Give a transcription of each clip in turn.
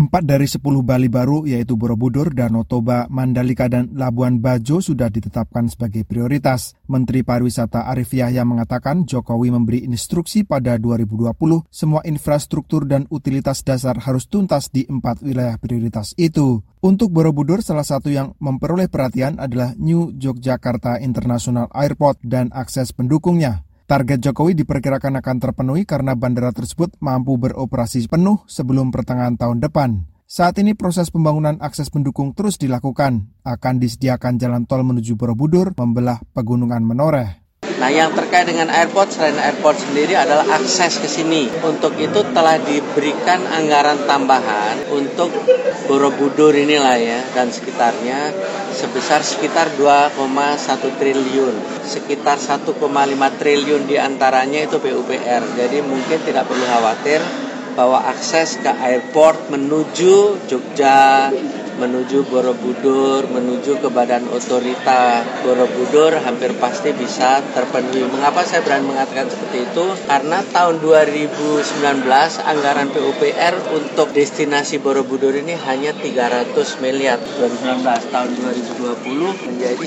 4 dari 10 Bali baru yaitu Borobudur, Danau Toba, Mandalika, dan Labuan Bajo sudah ditetapkan sebagai prioritas. Menteri Pariwisata Arif Yahya mengatakan Jokowi memberi instruksi pada 2020 semua infrastruktur dan utilitas dasar harus tuntas di 4 wilayah prioritas itu. Untuk Borobudur, salah satu yang memperoleh perhatian adalah New Yogyakarta International Airport dan akses pendukungnya. Target Jokowi diperkirakan akan terpenuhi karena bandara tersebut mampu beroperasi penuh sebelum pertengahan tahun depan. Saat ini proses pembangunan akses pendukung terus dilakukan. Akan disediakan jalan tol menuju Borobudur membelah Pegunungan Menoreh. Nah, yang terkait dengan airport, selain airport sendiri adalah akses ke sini. Untuk itu telah diberikan anggaran tambahan untuk Borobudur inilah ya dan sekitarnya sebesar sekitar 2,1 triliun. Sekitar 1,5 triliun diantaranya itu PUPR. Jadi mungkin tidak perlu khawatir bahwa akses ke airport menuju Jogja, menuju Borobudur, menuju ke Badan Otorita Borobudur hampir pasti bisa terpenuhi. Mengapa saya berani mengatakan seperti itu? Karena tahun 2019 anggaran PUPR untuk destinasi Borobudur ini hanya 300 miliar. 2019 tahun 2020 menjadi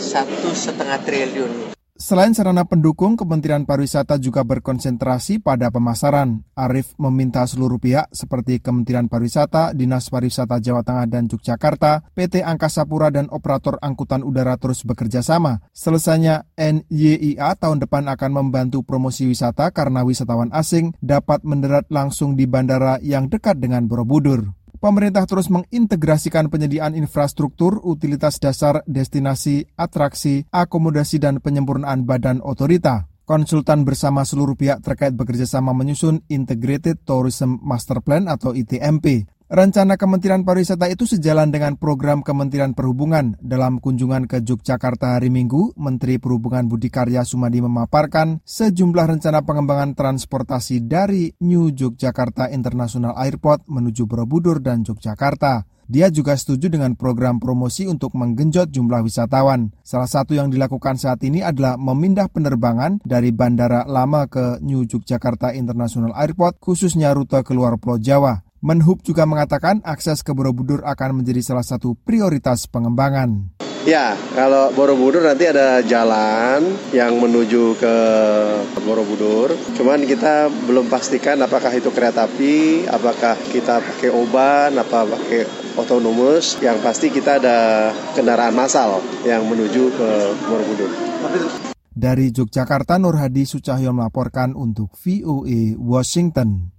1,5 triliun. Selain sarana pendukung, Kementerian Pariwisata juga berkonsentrasi pada pemasaran. Arif meminta seluruh pihak seperti Kementerian Pariwisata, Dinas Pariwisata Jawa Tengah dan Yogyakarta, PT Angkasa Pura dan operator angkutan udara terus bekerja sama. Selesainya NYIA tahun depan akan membantu promosi wisata karena wisatawan asing dapat mendarat langsung di bandara yang dekat dengan Borobudur. Pemerintah terus mengintegrasikan penyediaan infrastruktur, utilitas dasar, destinasi, atraksi, akomodasi, dan penyempurnaan badan otorita. Konsultan bersama seluruh pihak terkait bekerjasama menyusun Integrated Tourism Master Plan atau ITMP. Rencana Kementerian Pariwisata itu sejalan dengan program Kementerian Perhubungan. Dalam kunjungan ke Yogyakarta hari Minggu, Menteri Perhubungan Budi Karya Sumadi memaparkan sejumlah rencana pengembangan transportasi dari New Yogyakarta International Airport menuju Borobudur dan Yogyakarta. Dia juga setuju dengan program promosi untuk menggenjot jumlah wisatawan. Salah satu yang dilakukan saat ini adalah memindah penerbangan dari Bandara Lama ke New Yogyakarta International Airport, khususnya rute keluar Pulau Jawa. Menhub juga mengatakan akses ke Borobudur akan menjadi salah satu prioritas pengembangan. Ya, kalau Borobudur nanti ada jalan yang menuju ke Borobudur. Cuman kita belum pastikan apakah itu kereta api, apakah kita pakai oban, apa pakai otonomus. Yang pasti kita ada kendaraan massal yang menuju ke Borobudur. Dari Yogyakarta, Nur Hadi Sucahyo melaporkan untuk VOA Washington.